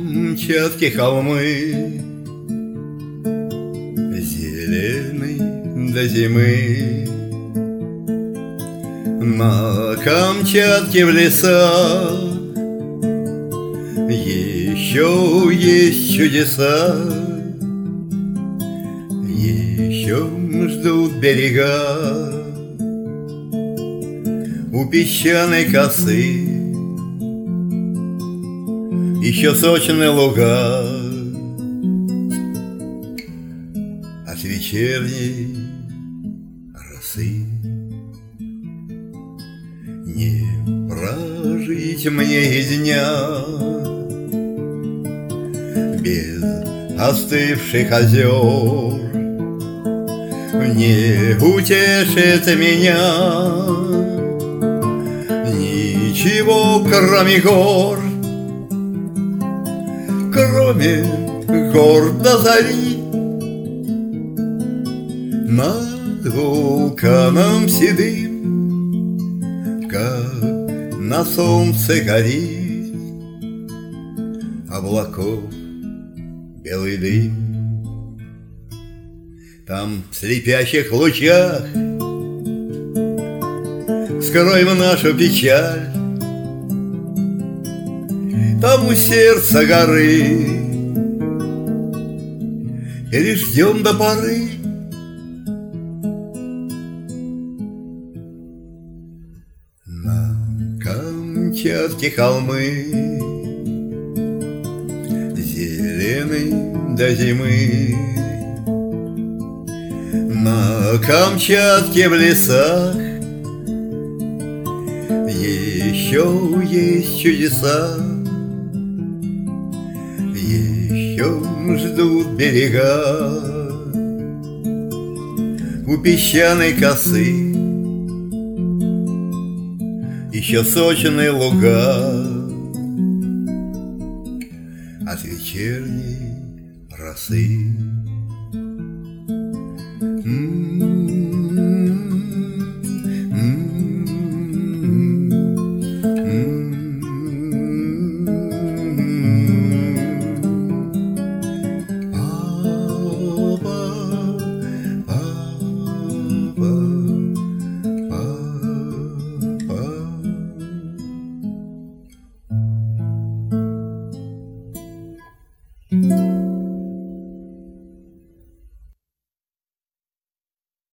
Камчатские холмы, зеленый до зимы. На Камчатке в лесах еще есть чудеса, еще ждут берега у песчаной косы, еще сочные луга от вечерней росы. Не прожить мне и дня без остывших озер, не утешит меня ничего, кроме гор, кроме гор до зари. Над вулканом седым, как на солнце горит, облаков белый дым. Там в слепящих лучах скроем нашу печаль. Там у сердца горы переждем до поры. На Камчатке холмы, зеленый до зимы. На Камчатке в лесах еще есть чудеса, еще ждут берега у песчаной косы, еще сочные луга от вечерней росы.